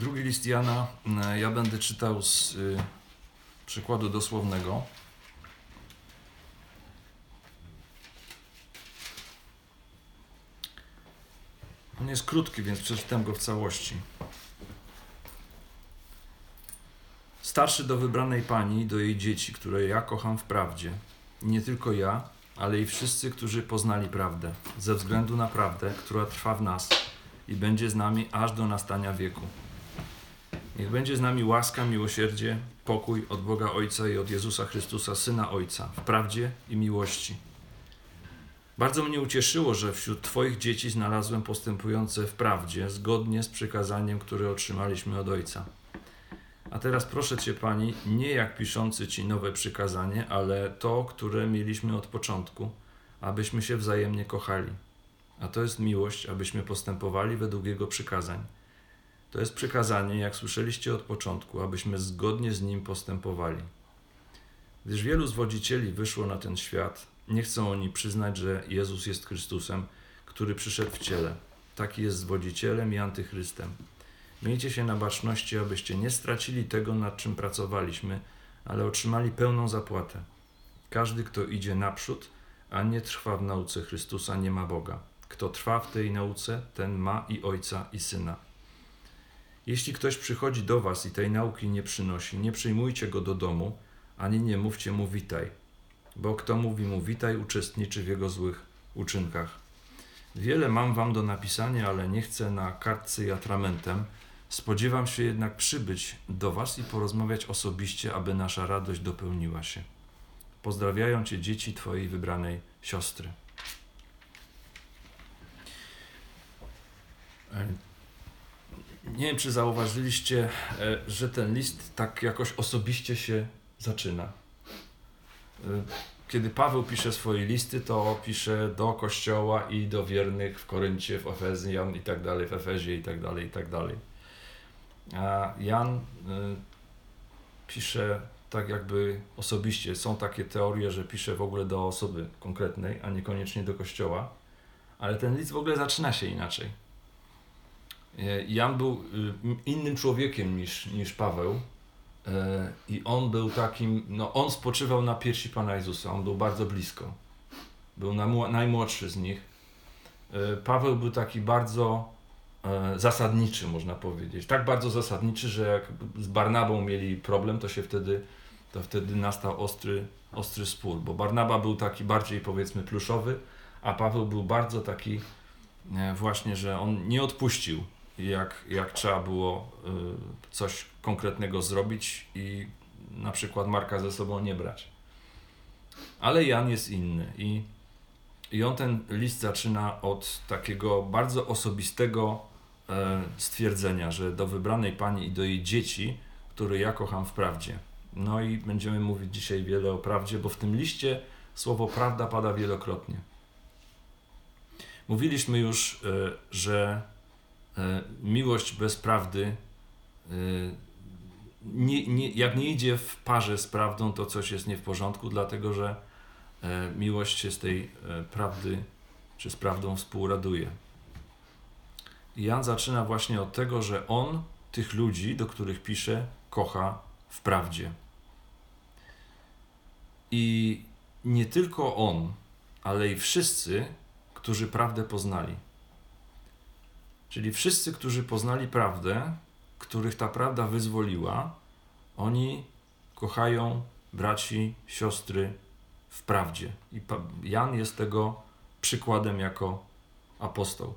Drugi list Jana, ja będę czytał z przykładu dosłownego. On jest krótki, więc przeczytam go w całości. Starszy do wybranej pani, do jej dzieci, które ja kocham w prawdzie. I nie tylko ja, ale i wszyscy, którzy poznali prawdę, ze względu na prawdę, która trwa w nas i będzie z nami aż do nastania wieku. Niech będzie z nami łaska, miłosierdzie, pokój od Boga Ojca i od Jezusa Chrystusa, Syna Ojca, w prawdzie i miłości. Bardzo mnie ucieszyło, że wśród Twoich dzieci znalazłem postępujące w prawdzie, zgodnie z przykazaniem, które otrzymaliśmy od Ojca. A teraz proszę Cię, Pani, nie jak piszący Ci nowe przykazanie, ale to, które mieliśmy od początku, abyśmy się wzajemnie kochali. A to jest miłość, abyśmy postępowali według Jego przykazań. To jest przykazanie, jak słyszeliście od początku, abyśmy zgodnie z nim postępowali. Gdyż wielu zwodzicieli wyszło na ten świat, nie chcą oni przyznać, że Jezus jest Chrystusem, który przyszedł w ciele. Taki jest zwodzicielem i antychrystem. Miejcie się na baczności, abyście nie stracili tego, nad czym pracowaliśmy, ale otrzymali pełną zapłatę. Każdy, kto idzie naprzód, a nie trwa w nauce Chrystusa, nie ma Boga. Kto trwa w tej nauce, ten ma i Ojca, i Syna. Jeśli ktoś przychodzi do was i tej nauki nie przynosi, nie przyjmujcie go do domu, ani nie mówcie mu witaj, bo kto mówi mu witaj, uczestniczy w jego złych uczynkach. Wiele mam wam do napisania, ale nie chcę na kartce i atramentem. Spodziewam się jednak przybyć do was i porozmawiać osobiście, aby nasza radość dopełniła się. Pozdrawiają cię dzieci twojej wybranej siostry. Nie wiem, czy zauważyliście, że ten list tak jakoś osobiście się zaczyna. Kiedy Paweł pisze swoje listy, to pisze do Kościoła i do wiernych w Koryncie, w Efezjan i tak dalej, w Efezie i tak dalej, i tak dalej. A Jan pisze tak jakby osobiście. Są takie teorie, że pisze w ogóle do osoby konkretnej, a niekoniecznie do Kościoła. Ale ten list w ogóle zaczyna się inaczej. Jan był innym człowiekiem niż Paweł i on był takim, on spoczywał na piersi Pana Jezusa, on był bardzo blisko, był najmłodszy z nich. Paweł był taki bardzo zasadniczy, można powiedzieć, tak bardzo zasadniczy, że jak z Barnabą mieli problem, to wtedy nastał ostry spór, bo Barnaba był taki bardziej, powiedzmy, pluszowy, a Paweł był bardzo taki właśnie, że on nie odpuścił, jak trzeba było coś konkretnego zrobić i na przykład Marka ze sobą nie brać. Ale Jan jest inny i on ten list zaczyna od takiego bardzo osobistego stwierdzenia, że do wybranej pani i do jej dzieci, które ja kocham w prawdzie. No i będziemy mówić dzisiaj wiele o prawdzie, bo w tym liście słowo prawda pada wielokrotnie. Mówiliśmy już, że miłość bez prawdy, jak nie idzie w parze z prawdą, to coś jest nie w porządku, dlatego że miłość się z tej prawdy, czy z prawdą współraduje. I Jan zaczyna właśnie od tego, że on tych ludzi, do których pisze, kocha w prawdzie. I nie tylko on, ale i wszyscy, którzy prawdę poznali. Czyli wszyscy, którzy poznali prawdę, których ta prawda wyzwoliła, oni kochają braci, siostry w prawdzie. I Jan jest tego przykładem jako apostoł.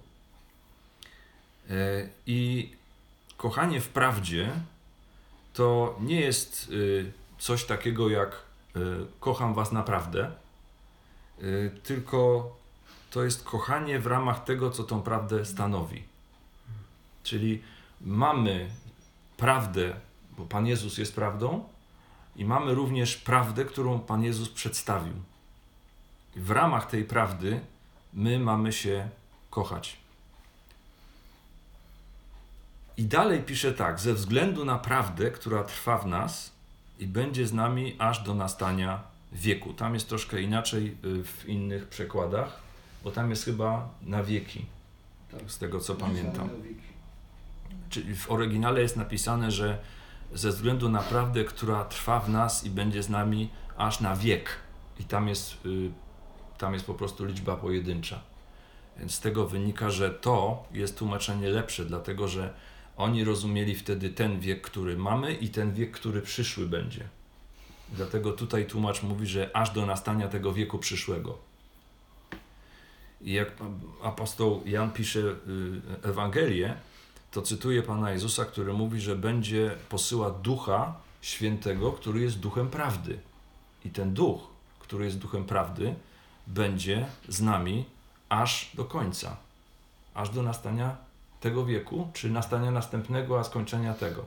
I kochanie w prawdzie to nie jest coś takiego jak kocham was naprawdę, tylko to jest kochanie w ramach tego, co tą prawdę stanowi. Czyli mamy prawdę, bo Pan Jezus jest prawdą, i mamy również prawdę, którą Pan Jezus przedstawił. I w ramach tej prawdy my mamy się kochać. I dalej pisze tak, ze względu na prawdę, która trwa w nas i będzie z nami aż do nastania wieku. Tam jest troszkę inaczej w innych przekładach, bo tam jest chyba na wieki, z tego co pamiętam. Czyli w oryginale jest napisane, że ze względu na prawdę, która trwa w nas i będzie z nami aż na wiek. I tam jest po prostu liczba pojedyncza. Więc z tego wynika, że to jest tłumaczenie lepsze, dlatego że oni rozumieli wtedy ten wiek, który mamy i ten wiek, który przyszły będzie. Dlatego tutaj tłumacz mówi, że aż do nastania tego wieku przyszłego. I jak apostoł Jan pisze Ewangelię, to cytuje Pana Jezusa, który mówi, że będzie posyła Ducha Świętego, który jest Duchem Prawdy. I ten Duch, który jest Duchem Prawdy, będzie z nami aż do końca. Aż do nastania tego wieku, czy nastania następnego, a skończenia tego.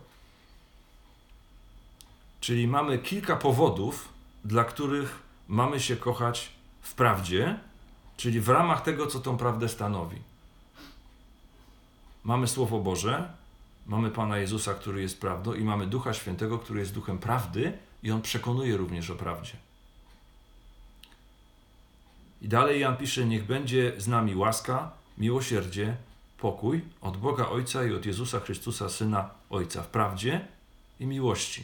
Czyli mamy kilka powodów, dla których mamy się kochać w prawdzie, czyli w ramach tego, co tą prawdę stanowi. Mamy Słowo Boże, mamy Pana Jezusa, który jest prawdą i mamy Ducha Świętego, który jest Duchem Prawdy i On przekonuje również o prawdzie. I dalej Jan pisze, niech będzie z nami łaska, miłosierdzie, pokój od Boga Ojca i od Jezusa Chrystusa, Syna Ojca, w prawdzie i miłości.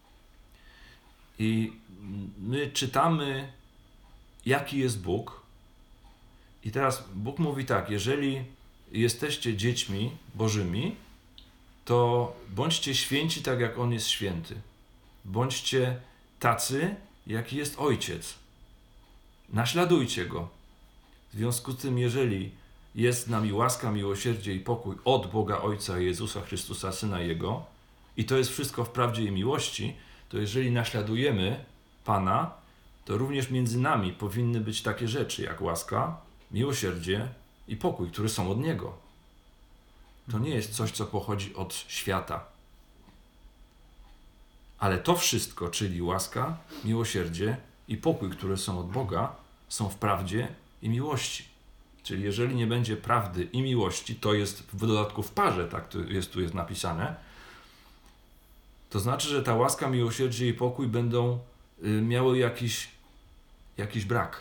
I my czytamy, jaki jest Bóg. I teraz Bóg mówi tak, jeżeli jesteście dziećmi Bożymi, to bądźcie święci tak, jak On jest święty. Bądźcie tacy, jaki jest Ojciec. Naśladujcie Go. W związku z tym, jeżeli jest z nami łaska, miłosierdzie i pokój od Boga Ojca i Jezusa Chrystusa, Syna Jego, i to jest wszystko w prawdzie i miłości, to jeżeli naśladujemy Pana, to również między nami powinny być takie rzeczy jak łaska, miłosierdzie i pokój, które są od Niego. To nie jest coś, co pochodzi od świata. Ale to wszystko, czyli łaska, miłosierdzie i pokój, które są od Boga, są w prawdzie i miłości. Czyli jeżeli nie będzie prawdy i miłości, to jest w dodatku w parze, tak tu jest napisane, to znaczy, że ta łaska, miłosierdzie i pokój będą miały jakiś brak.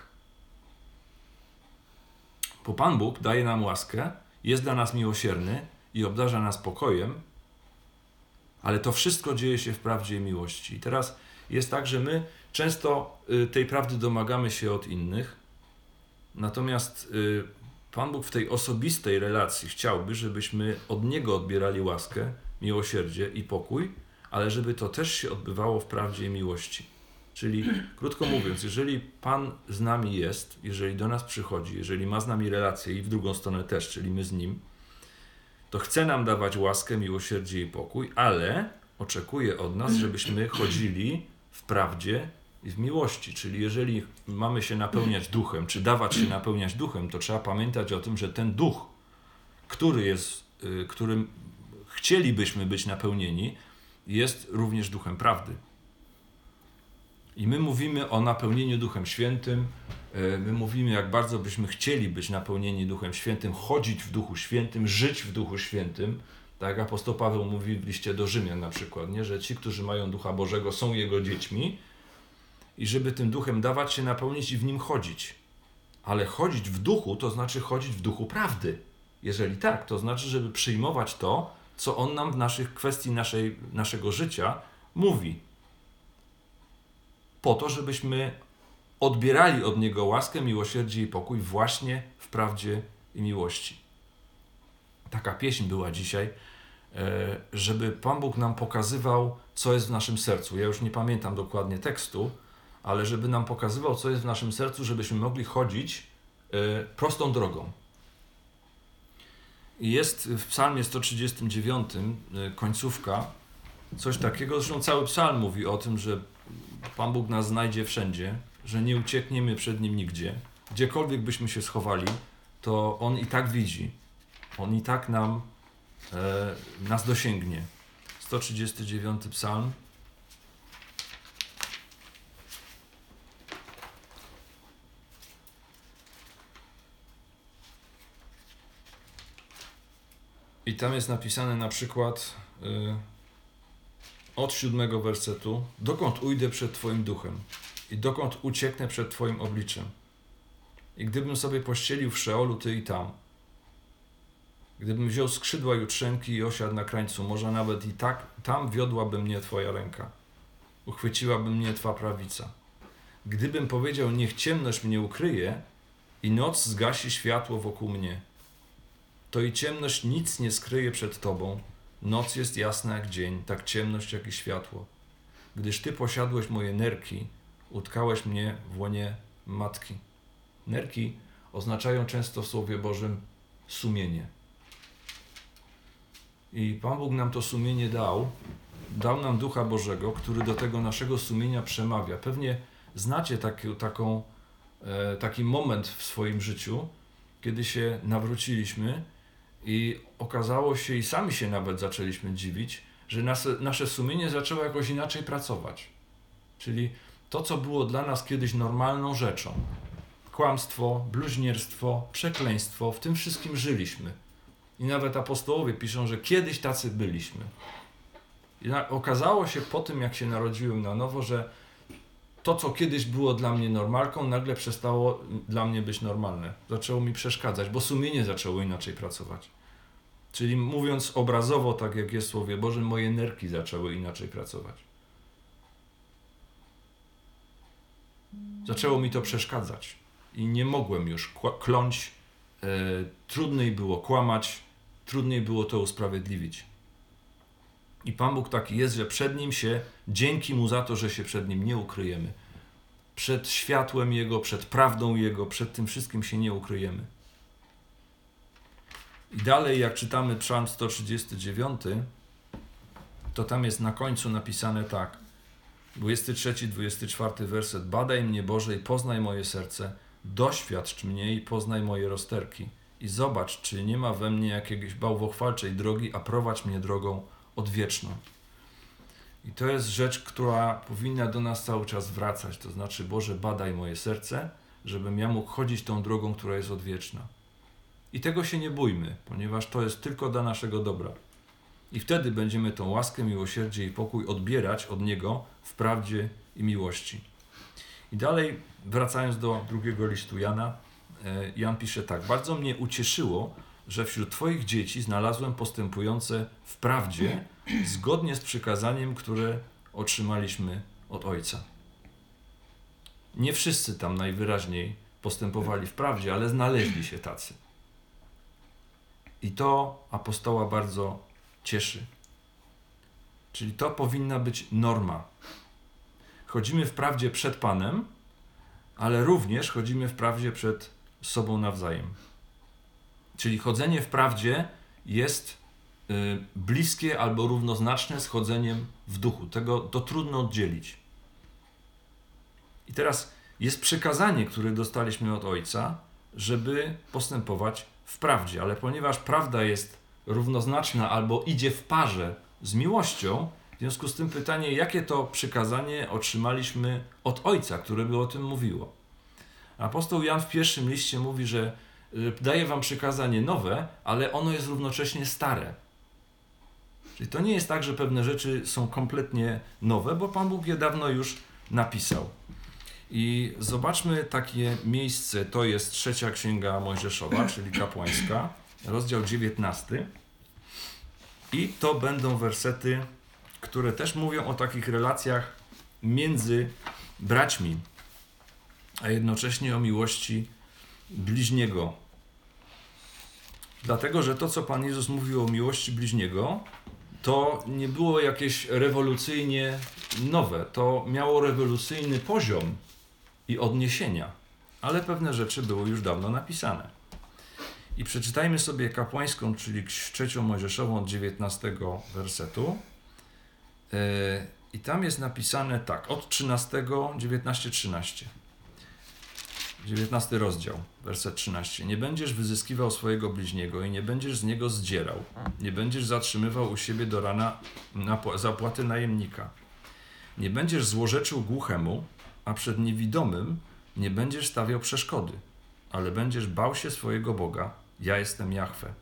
Bo Pan Bóg daje nam łaskę, jest dla nas miłosierny i obdarza nas pokojem, ale to wszystko dzieje się w prawdzie i miłości. I teraz jest tak, że my często tej prawdy domagamy się od innych, natomiast Pan Bóg w tej osobistej relacji chciałby, żebyśmy od Niego odbierali łaskę, miłosierdzie i pokój, ale żeby to też się odbywało w prawdzie i miłości. Czyli, krótko mówiąc, jeżeli Pan z nami jest, jeżeli do nas przychodzi, jeżeli ma z nami relację i w drugą stronę też, czyli my z Nim, to chce nam dawać łaskę, miłosierdzie i pokój, ale oczekuje od nas, żebyśmy chodzili w prawdzie i w miłości. Czyli jeżeli mamy się napełniać duchem, czy dawać się napełniać duchem, to trzeba pamiętać o tym, że ten duch, którym chcielibyśmy być napełnieni, jest również duchem prawdy. I my mówimy o napełnieniu Duchem Świętym, my mówimy, jak bardzo byśmy chcieli być napełnieni Duchem Świętym, chodzić w Duchu Świętym, żyć w Duchu Świętym. Tak jak apostoł Paweł mówi w liście do Rzymian na przykład, nie? Że ci, którzy mają Ducha Bożego, są Jego dziećmi i żeby tym Duchem dawać się napełnić i w Nim chodzić. Ale chodzić w Duchu, to znaczy chodzić w Duchu prawdy. Jeżeli tak, to znaczy, żeby przyjmować to, co On nam w kwestii naszego życia mówi. Po to, żebyśmy odbierali od Niego łaskę, miłosierdzie i pokój właśnie w prawdzie i miłości. Taka pieśń była dzisiaj, żeby Pan Bóg nam pokazywał, co jest w naszym sercu. Ja już nie pamiętam dokładnie tekstu, ale żeby nam pokazywał, co jest w naszym sercu, żebyśmy mogli chodzić prostą drogą. I jest w psalmie 139, końcówka, coś takiego, zresztą cały psalm mówi o tym, że Pan Bóg nas znajdzie wszędzie, że nie uciekniemy przed Nim nigdzie. Gdziekolwiek byśmy się schowali, to On i tak widzi. On i tak nas dosięgnie. 139 psalm. I tam jest napisane na przykład od 7 wersetu: dokąd ujdę przed Twoim duchem i dokąd ucieknę przed Twoim obliczem. I gdybym sobie pościelił w Szeolu, Ty i tam. Gdybym wziął skrzydła jutrzenki i osiadł na krańcu morza, nawet i tak tam wiodłaby mnie Twoja ręka. Uchwyciłaby mnie Twa prawica. Gdybym powiedział, niech ciemność mnie ukryje i noc zgasi światło wokół mnie, to i ciemność nic nie skryje przed Tobą. Noc jest jasna jak dzień, tak ciemność jak i światło. Gdyż Ty posiadłeś moje nerki, utkałeś mnie w łonie matki. Nerki oznaczają często w Słowie Bożym sumienie. I Pan Bóg nam to sumienie dał nam Ducha Bożego, który do tego naszego sumienia przemawia. Pewnie znacie taki moment w swoim życiu, kiedy się nawróciliśmy i okazało się, i sami się nawet zaczęliśmy dziwić, że nasze sumienie zaczęło jakoś inaczej pracować. Czyli to, co było dla nas kiedyś normalną rzeczą, kłamstwo, bluźnierstwo, przekleństwo, w tym wszystkim żyliśmy. I nawet apostołowie piszą, że kiedyś tacy byliśmy. I okazało się po tym, jak się narodziłem na nowo, że to, co kiedyś było dla mnie normalką, nagle przestało dla mnie być normalne. Zaczęło mi przeszkadzać, bo sumienie zaczęło inaczej pracować. Czyli mówiąc obrazowo, tak jak jest w Słowie Bożym, moje nerki zaczęły inaczej pracować. Zaczęło mi to przeszkadzać i nie mogłem już kląć, trudniej było kłamać, trudniej było to usprawiedliwić. I Pan Bóg taki jest, że przed Nim się, dzięki Mu za to, że się przed Nim nie ukryjemy. Przed światłem Jego, przed prawdą Jego, przed tym wszystkim się nie ukryjemy. I dalej, jak czytamy Psalm 139, to tam jest na końcu napisane tak. 23-24 werset. Badaj mnie, Boże, i poznaj moje serce. Doświadcz mnie i poznaj moje rozterki. I zobacz, czy nie ma we mnie jakiejś bałwochwalczej drogi, a prowadź mnie drogą odwieczną. I to jest rzecz, która powinna do nas cały czas wracać. To znaczy, Boże, badaj moje serce, żebym ja mógł chodzić tą drogą, która jest odwieczna. I tego się nie bójmy, ponieważ to jest tylko dla naszego dobra. I wtedy będziemy tą łaskę, miłosierdzie i pokój odbierać od Niego w prawdzie i miłości. I dalej, wracając do drugiego listu Jana, Jan pisze tak. Bardzo mnie ucieszyło, że wśród Twoich dzieci znalazłem postępujące w prawdzie, zgodnie z przykazaniem, które otrzymaliśmy od Ojca. Nie wszyscy tam najwyraźniej postępowali w prawdzie, ale znaleźli się tacy. I to apostoła bardzo cieszy. Czyli to powinna być norma. Chodzimy w prawdzie przed Panem, ale również chodzimy w prawdzie przed sobą nawzajem. Czyli chodzenie w prawdzie jest bliskie albo równoznaczne z chodzeniem w duchu. Tego to trudno oddzielić. I teraz jest przykazanie, które dostaliśmy od Ojca, żeby postępować w prawdzie, ale ponieważ prawda jest równoznaczna albo idzie w parze z miłością, w związku z tym pytanie, jakie to przykazanie otrzymaliśmy od Ojca, które by o tym mówiło. Apostoł Jan w pierwszym liście mówi, że daje wam przykazanie nowe, ale ono jest równocześnie stare. Czyli to nie jest tak, że pewne rzeczy są kompletnie nowe, bo Pan Bóg je dawno już napisał. I zobaczmy takie miejsce, to jest 3 Księga Mojżeszowa, czyli kapłańska, rozdział 19. I to będą wersety, które też mówią o takich relacjach między braćmi, a jednocześnie o miłości bliźniego. Dlatego, że to, co Pan Jezus mówił o miłości bliźniego, to nie było jakieś rewolucyjnie nowe. To miało rewolucyjny poziom i odniesienia, ale pewne rzeczy były już dawno napisane. I przeczytajmy sobie kapłańską, czyli 3 Mojżeszową od 19 wersetu. I tam jest napisane tak, od 13, 19-13. 19 rozdział, werset 13. Nie będziesz wyzyskiwał swojego bliźniego i nie będziesz z niego zdzierał. Nie będziesz zatrzymywał u siebie do rana zapłaty najemnika. Nie będziesz złorzeczył głuchemu, a przed niewidomym nie będziesz stawiał przeszkody, ale będziesz bał się swojego Boga. Ja jestem Jahwe.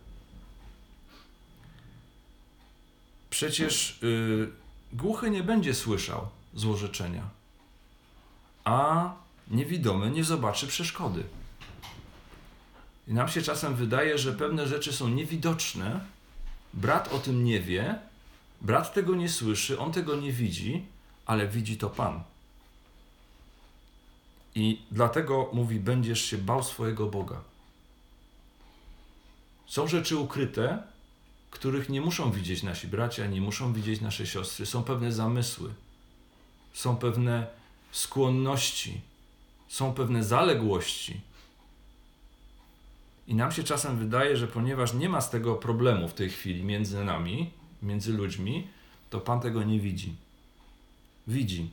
Przecież głuchy nie będzie słyszał złorzeczenia, a niewidomy nie zobaczy przeszkody. I nam się czasem wydaje, że pewne rzeczy są niewidoczne, brat o tym nie wie, brat tego nie słyszy, on tego nie widzi, ale widzi to Pan. I dlatego mówi, będziesz się bał swojego Boga. Są rzeczy ukryte, których nie muszą widzieć nasi bracia, nie muszą widzieć nasze siostry. Są pewne zamysły, są pewne skłonności, są pewne zaległości. I nam się czasem wydaje, że ponieważ nie ma z tego problemu w tej chwili między nami, między ludźmi, to Pan tego nie widzi. Widzi.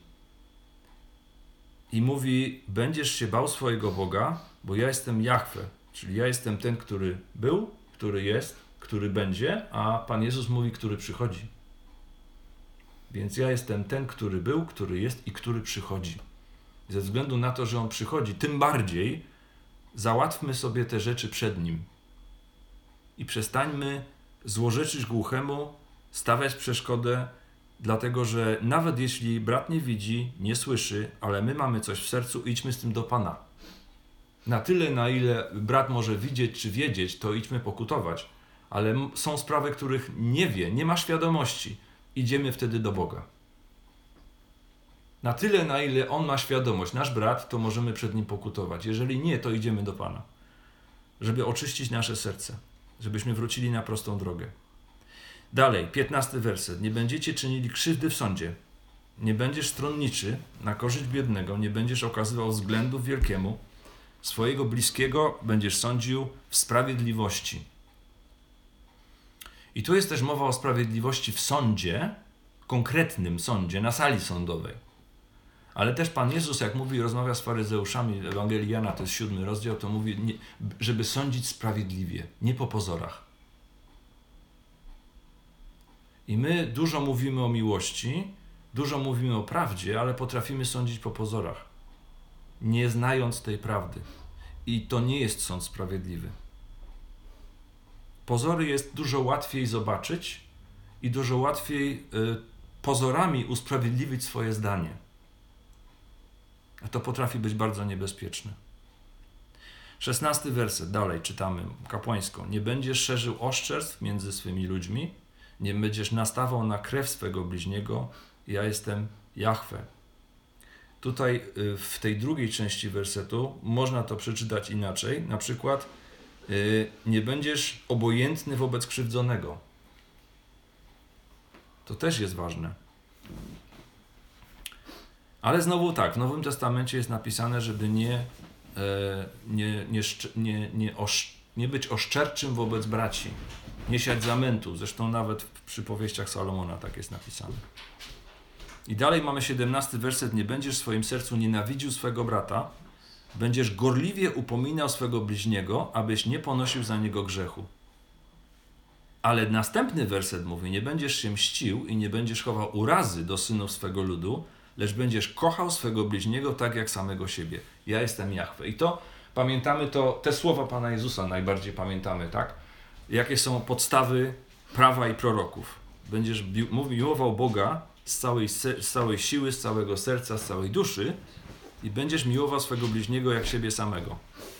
I mówi, będziesz się bał swojego Boga, bo ja jestem Jahwe, czyli ja jestem ten, który był, który jest, który będzie, a Pan Jezus mówi, który przychodzi. Więc ja jestem ten, który był, który jest i który przychodzi. Ze względu na to, że On przychodzi, tym bardziej załatwmy sobie te rzeczy przed Nim. I przestańmy złorzeczyć głuchemu stawiać przeszkodę, dlatego że nawet jeśli brat nie widzi, nie słyszy, ale my mamy coś w sercu, idźmy z tym do Pana. Na tyle, na ile brat może widzieć czy wiedzieć, to idźmy pokutować. Ale są sprawy, których nie wie, nie ma świadomości. Idziemy wtedy do Boga. Na tyle, na ile on ma świadomość, nasz brat, to możemy przed nim pokutować. Jeżeli nie, to idziemy do Pana, żeby oczyścić nasze serce, żebyśmy wrócili na prostą drogę. Dalej, 15 werset. Nie będziecie czynili krzywdy w sądzie. Nie będziesz stronniczy na korzyść biednego, nie będziesz okazywał względu wielkiemu. Swojego bliskiego będziesz sądził w sprawiedliwości. I tu jest też mowa o sprawiedliwości w sądzie, konkretnym sądzie, na sali sądowej. Ale też Pan Jezus, jak mówi, rozmawia z faryzeuszami, Ewangelii Jana, to jest 7 rozdział, to mówi, żeby sądzić sprawiedliwie, nie po pozorach. I my dużo mówimy o miłości, dużo mówimy o prawdzie, ale potrafimy sądzić po pozorach, nie znając tej prawdy. I to nie jest sąd sprawiedliwy. Pozory jest dużo łatwiej zobaczyć i dużo łatwiej pozorami usprawiedliwić swoje zdanie. A to potrafi być bardzo niebezpieczne. 16 werset, dalej czytamy kapłańsko. Nie będziesz szerzył oszczerstw między swymi ludźmi, nie będziesz nastawał na krew swego bliźniego, ja jestem Jahwe. Tutaj w tej drugiej części wersetu można to przeczytać inaczej, na przykład nie będziesz obojętny wobec krzywdzonego. To też jest ważne. Ale znowu tak, w Nowym Testamencie jest napisane, żeby nie być oszczerczym wobec braci, nie siać zamętu. Zresztą nawet w przypowieściach Salomona tak jest napisane. I dalej mamy 17 werset. Nie będziesz w swoim sercu nienawidził swego brata, będziesz gorliwie upominał swego bliźniego, abyś nie ponosił za niego grzechu. Ale następny werset mówi, nie będziesz się mścił i nie będziesz chował urazy do synów swego ludu, lecz będziesz kochał swego bliźniego tak jak samego siebie. Ja jestem Jahwe. I to pamiętamy, te słowa Pana Jezusa najbardziej pamiętamy, tak? Jakie są podstawy prawa i proroków. Będziesz miłował Boga z całej siły, z całego serca, z całej duszy i będziesz miłował swego bliźniego jak siebie samego.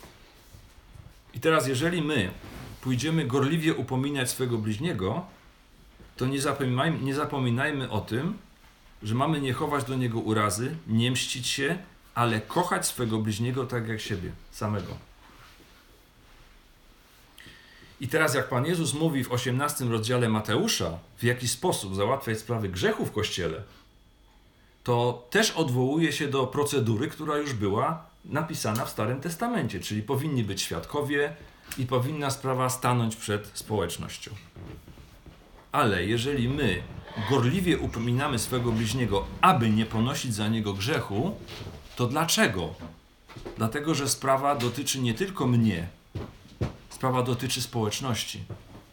I teraz, jeżeli my pójdziemy gorliwie upominać swego bliźniego, to nie zapominajmy o tym, że mamy nie chować do niego urazy, nie mścić się, ale kochać swego bliźniego tak jak siebie samego. I teraz jak Pan Jezus mówi w 18 rozdziale Mateusza, w jaki sposób załatwiać sprawy grzechu w Kościele, to też odwołuje się do procedury, która już była napisana w Starym Testamencie, czyli powinni być świadkowie i powinna sprawa stanąć przed społecznością. Ale jeżeli my gorliwie upominamy swego bliźniego, aby nie ponosić za niego grzechu, to dlaczego? Dlatego, że sprawa dotyczy nie tylko mnie, sprawa dotyczy społeczności.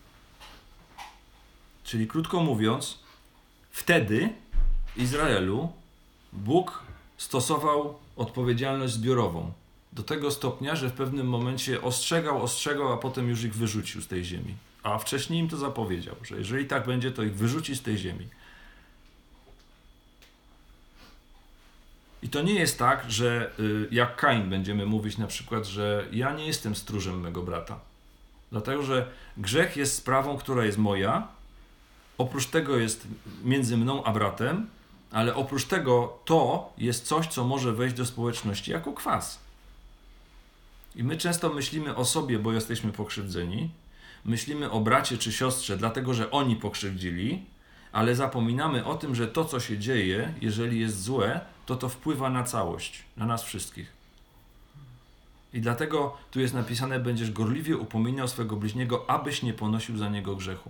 Czyli krótko mówiąc, wtedy w Izraelu Bóg stosował odpowiedzialność zbiorową. Do tego stopnia, że w pewnym momencie ostrzegał, a potem już ich wyrzucił z tej ziemi. A wcześniej im to zapowiedział, że jeżeli tak będzie, to ich wyrzuci z tej ziemi. I to nie jest tak, że jak Kain będziemy mówić na przykład, że ja nie jestem stróżem mego brata. Dlatego, że grzech jest sprawą, która jest moja. Oprócz tego jest między mną a bratem, ale oprócz tego to jest coś, co może wejść do społeczności jako kwas. I my często myślimy o sobie, bo jesteśmy pokrzywdzeni. Myślimy o bracie czy siostrze, dlatego, że oni pokrzywdzili, ale zapominamy o tym, że to, co się dzieje, jeżeli jest złe, to wpływa na całość, na nas wszystkich. I dlatego tu jest napisane, będziesz gorliwie upominał swego bliźniego, abyś nie ponosił za niego grzechu.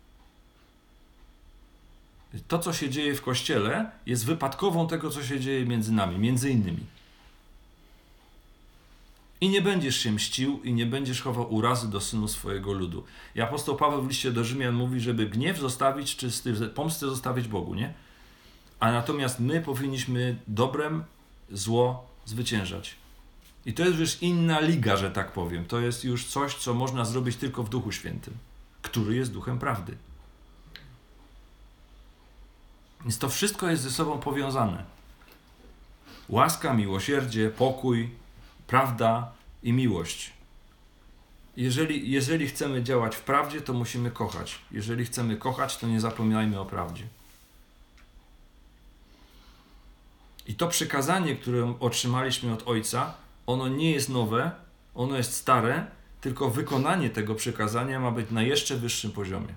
To, co się dzieje w Kościele, jest wypadkową tego, co się dzieje między nami, między innymi. I nie będziesz się mścił i nie będziesz chował urazy do synu swojego ludu. I apostoł Paweł w liście do Rzymian mówi, żeby gniew zostawić, czy pomstę zostawić Bogu, nie? A natomiast my powinniśmy dobrem zło zwyciężać. I to jest już inna liga, że tak powiem. To jest już coś, co można zrobić tylko w Duchu Świętym, który jest Duchem Prawdy. Więc to wszystko jest ze sobą powiązane. Łaska, miłosierdzie, pokój, prawda i miłość. Jeżeli chcemy działać w prawdzie, to musimy kochać. Jeżeli chcemy kochać, to nie zapominajmy o prawdzie. I to przykazanie, które otrzymaliśmy od Ojca, ono nie jest nowe, ono jest stare, tylko wykonanie tego przykazania ma być na jeszcze wyższym poziomie.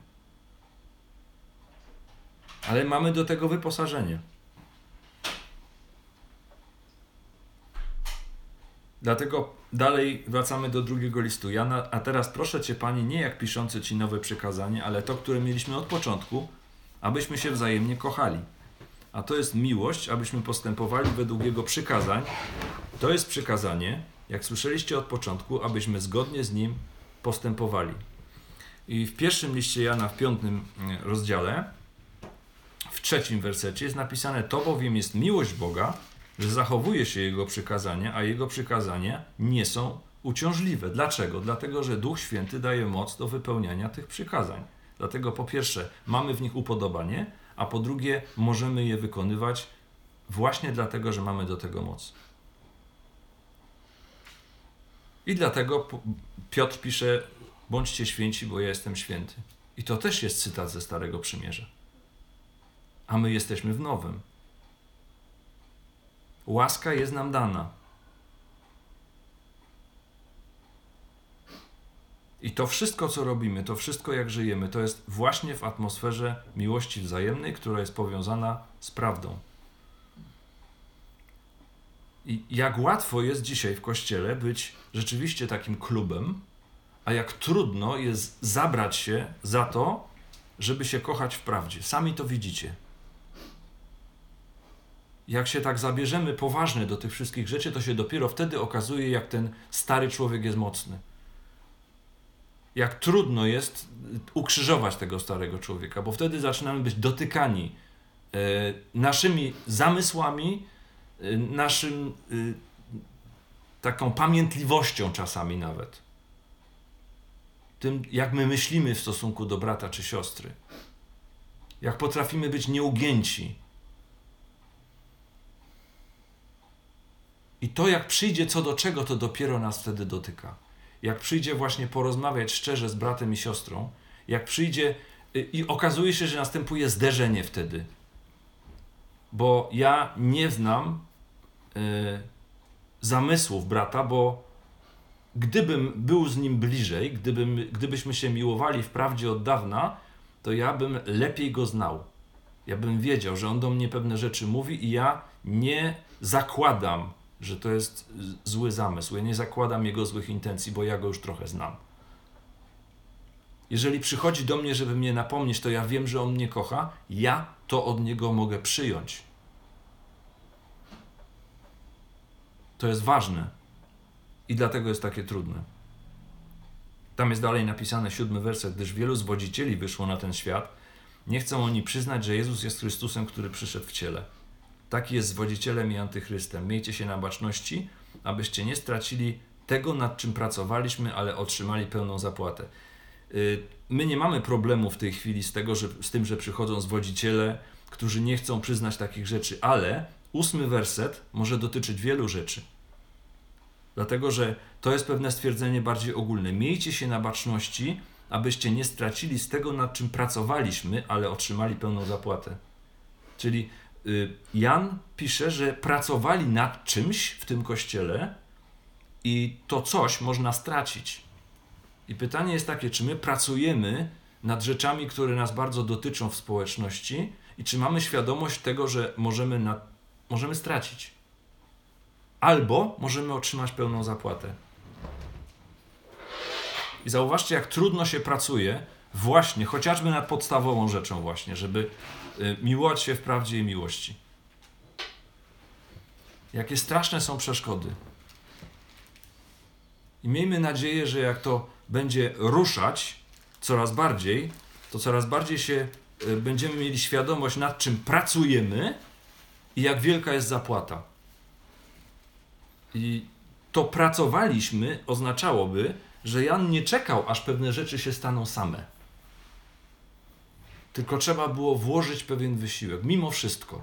Ale mamy do tego wyposażenie. Dlatego dalej wracamy do drugiego listu Jana, a teraz proszę Cię, Panie, nie jak piszący Ci nowe przykazanie, ale to, które mieliśmy od początku, abyśmy się wzajemnie kochali. A to jest miłość, abyśmy postępowali według Jego przykazań. To jest przykazanie, jak słyszeliście od początku, abyśmy zgodnie z Nim postępowali. I w pierwszym liście Jana, w 5 rozdziale, w 3 wersecie jest napisane: to bowiem jest miłość Boga, że zachowuje się Jego przykazania, a Jego przykazania nie są uciążliwe. Dlaczego? Dlatego, że Duch Święty daje moc do wypełniania tych przykazań. Dlatego po pierwsze mamy w nich upodobanie, a po drugie możemy je wykonywać właśnie dlatego, że mamy do tego moc. I dlatego Piotr pisze: bądźcie święci, bo ja jestem święty. I to też jest cytat ze Starego Przymierza. A my jesteśmy w Nowym. Łaska jest nam dana. I to wszystko, co robimy, to wszystko, jak żyjemy, to jest właśnie w atmosferze miłości wzajemnej, która jest powiązana z prawdą. I jak łatwo jest dzisiaj w Kościele być rzeczywiście takim klubem, a jak trudno jest zabrać się za to, żeby się kochać w prawdzie. Sami to widzicie. Jak się tak zabierzemy poważnie do tych wszystkich rzeczy, to się dopiero wtedy okazuje, jak ten stary człowiek jest mocny. Jak trudno jest ukrzyżować tego starego człowieka, bo wtedy zaczynamy być dotykani naszymi zamysłami, naszym taką pamiętliwością czasami nawet. Tym, jak my myślimy w stosunku do brata czy siostry. Jak potrafimy być nieugięci. I to, jak przyjdzie co do czego, to dopiero nas wtedy dotyka. Jak przyjdzie właśnie porozmawiać szczerze z bratem i siostrą, jak przyjdzie i okazuje się, że następuje zderzenie wtedy. Bo ja nie znam zamysłów brata, bo gdybym był z nim bliżej, gdybyśmy się miłowali wprawdzie od dawna, to ja bym lepiej go znał. Ja bym wiedział, że on do mnie pewne rzeczy mówi i ja nie zakładam, że to jest zły zamysł. Ja nie zakładam jego złych intencji, bo ja go już trochę znam. Jeżeli przychodzi do mnie, żeby mnie napomnieć, to ja wiem, że on mnie kocha, ja to od niego mogę przyjąć. To jest ważne i dlatego jest takie trudne. Tam jest dalej napisane 7 werset, gdyż wielu zwodzicieli wyszło na ten świat, nie chcą oni przyznać, że Jezus jest Chrystusem, który przyszedł w ciele. Taki jest zwodzicielem i antychrystem. Miejcie się na baczności, abyście nie stracili tego, nad czym pracowaliśmy, ale otrzymali pełną zapłatę. My nie mamy problemu w tej chwili z tym, że przychodzą zwodziciele, którzy nie chcą przyznać takich rzeczy, ale 8 werset może dotyczyć wielu rzeczy. Dlatego, że to jest pewne stwierdzenie bardziej ogólne. Miejcie się na baczności, abyście nie stracili z tego, nad czym pracowaliśmy, ale otrzymali pełną zapłatę. Czyli Jan pisze, że pracowali nad czymś w tym kościele i to coś można stracić. I pytanie jest takie, czy my pracujemy nad rzeczami, które nas bardzo dotyczą w społeczności i czy mamy świadomość tego, że możemy stracić. Albo możemy otrzymać pełną zapłatę. I zauważcie, jak trudno się pracuje właśnie, chociażby nad podstawową rzeczą właśnie, żeby miłować się w prawdzie i miłości. Jakie straszne są przeszkody. I miejmy nadzieję, że jak to będzie ruszać coraz bardziej, to coraz bardziej się będziemy mieli świadomość, nad czym pracujemy i jak wielka jest zapłata. I to pracowaliśmy oznaczałoby, że Jan nie czekał, aż pewne rzeczy się staną same. Tylko trzeba było włożyć pewien wysiłek, mimo wszystko.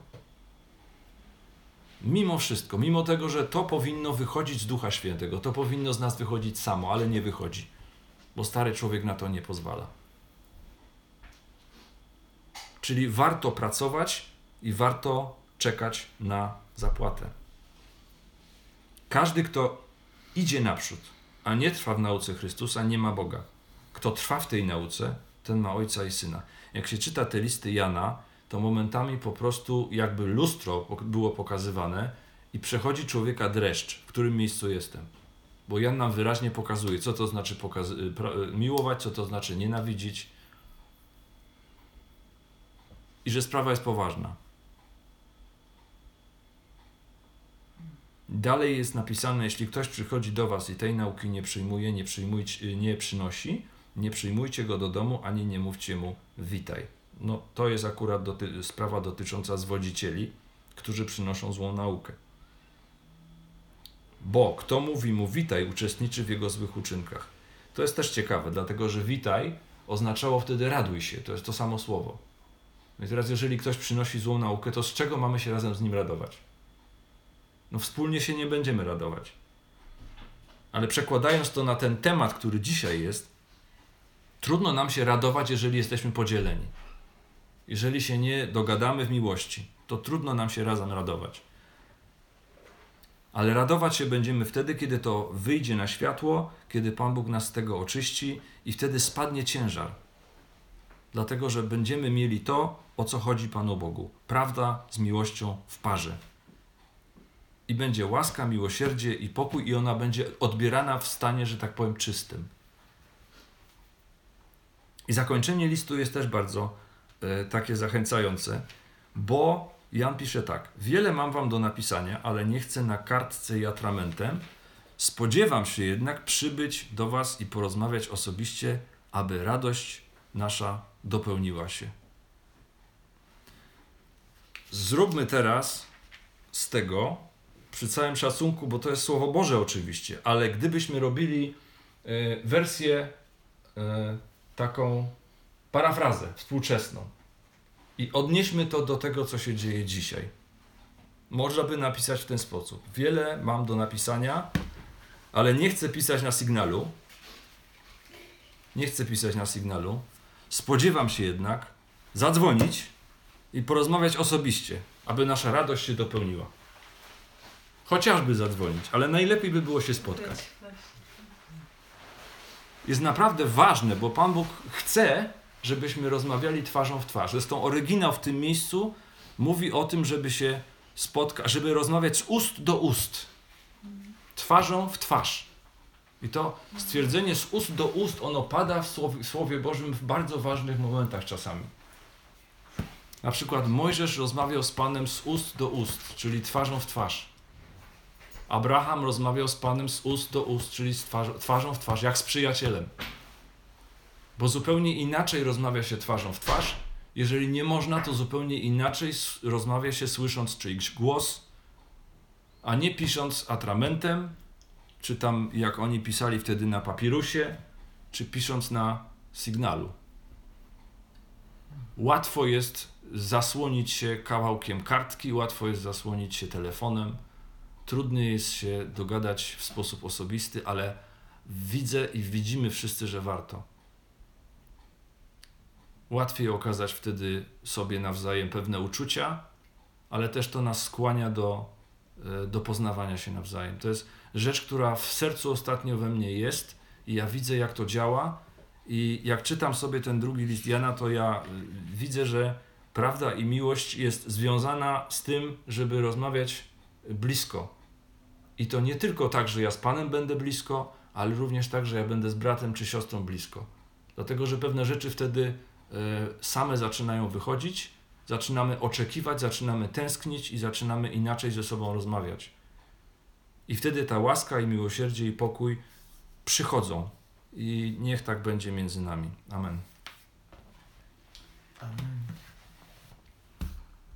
Mimo tego, że to powinno wychodzić z Ducha Świętego, to powinno z nas wychodzić samo, ale nie wychodzi, bo stary człowiek na to nie pozwala. Czyli warto pracować i warto czekać na zapłatę. Każdy, kto idzie naprzód, a nie trwa w nauce Chrystusa, nie ma Boga. Kto trwa w tej nauce, ten ma Ojca i Syna. Jak się czyta te listy Jana, to momentami po prostu jakby lustro było pokazywane i przechodzi człowieka dreszcz, w którym miejscu jestem. Bo Jan nam wyraźnie pokazuje, co to znaczy miłować, co to znaczy nienawidzić i że sprawa jest poważna. Dalej jest napisane, jeśli ktoś przychodzi do was i tej nauki nie przyjmuje, nie przynosi, nie przyjmujcie go do domu, ani nie mówcie mu witaj. No to jest akurat sprawa dotycząca zwodzicieli, którzy przynoszą złą naukę. Bo kto mówi mu witaj, uczestniczy w jego złych uczynkach. To jest też ciekawe, dlatego że witaj oznaczało wtedy raduj się, to jest to samo słowo. No i teraz jeżeli ktoś przynosi złą naukę, to z czego mamy się razem z nim radować? No wspólnie się nie będziemy radować. Ale przekładając to na ten temat, który dzisiaj jest, trudno nam się radować, jeżeli jesteśmy podzieleni. Jeżeli się nie dogadamy w miłości, to trudno nam się razem radować. Ale radować się będziemy wtedy, kiedy to wyjdzie na światło, kiedy Pan Bóg nas z tego oczyści i wtedy spadnie ciężar. Dlatego, że będziemy mieli to, o co chodzi Panu Bogu. Prawda z miłością w parze. I będzie łaska, miłosierdzie i pokój i ona będzie odbierana w stanie, że tak powiem, czystym. I zakończenie listu jest też bardzo takie zachęcające, bo Jan pisze tak. Wiele mam wam do napisania, ale nie chcę na kartce i atramentem. Spodziewam się jednak przybyć do was i porozmawiać osobiście, aby radość nasza dopełniła się. Zróbmy teraz z tego, przy całym szacunku, bo to jest Słowo Boże oczywiście, ale gdybyśmy robili wersję taką parafrazę współczesną i odnieśmy to do tego, co się dzieje dzisiaj. Można by napisać w ten sposób. Wiele mam do napisania, ale nie chcę pisać na sygnalu. Spodziewam się jednak zadzwonić i porozmawiać osobiście, aby nasza radość się dopełniła. Chociażby zadzwonić, ale najlepiej by było się spotkać. Jest naprawdę ważne, bo Pan Bóg chce, żebyśmy rozmawiali twarzą w twarz. Zresztą oryginał w tym miejscu mówi o tym, żeby się spotkać, żeby rozmawiać z ust do ust. Twarzą w twarz. I to stwierdzenie z ust do ust, ono pada w Słowie Bożym w bardzo ważnych momentach czasami. Na przykład Mojżesz rozmawiał z Panem z ust do ust, czyli twarzą w twarz. Abraham rozmawiał z Panem z ust do ust, czyli twarzą w twarz, jak z przyjacielem. Bo zupełnie inaczej rozmawia się twarzą w twarz. Jeżeli nie można, to zupełnie inaczej rozmawia się słysząc czyjś głos, a nie pisząc atramentem, czy tam jak oni pisali wtedy na papirusie, czy pisząc na sygnalu. Łatwo jest zasłonić się kawałkiem kartki, łatwo jest zasłonić się telefonem, trudniej jest się dogadać w sposób osobisty, ale widzę i widzimy wszyscy, że warto. Łatwiej okazać wtedy sobie nawzajem pewne uczucia, ale też to nas skłania do poznawania się nawzajem. To jest rzecz, która w sercu ostatnio we mnie jest i ja widzę, jak to działa, i jak czytam sobie ten drugi list Jana, to ja widzę, że prawda i miłość jest związana z tym, żeby rozmawiać blisko. I to nie tylko tak, że ja z Panem będę blisko, ale również tak, że ja będę z bratem czy siostrą blisko. Dlatego, że pewne rzeczy wtedy same zaczynają wychodzić, zaczynamy oczekiwać, zaczynamy tęsknić i zaczynamy inaczej ze sobą rozmawiać. I wtedy ta łaska i miłosierdzie i pokój przychodzą. I niech tak będzie między nami. Amen. Amen.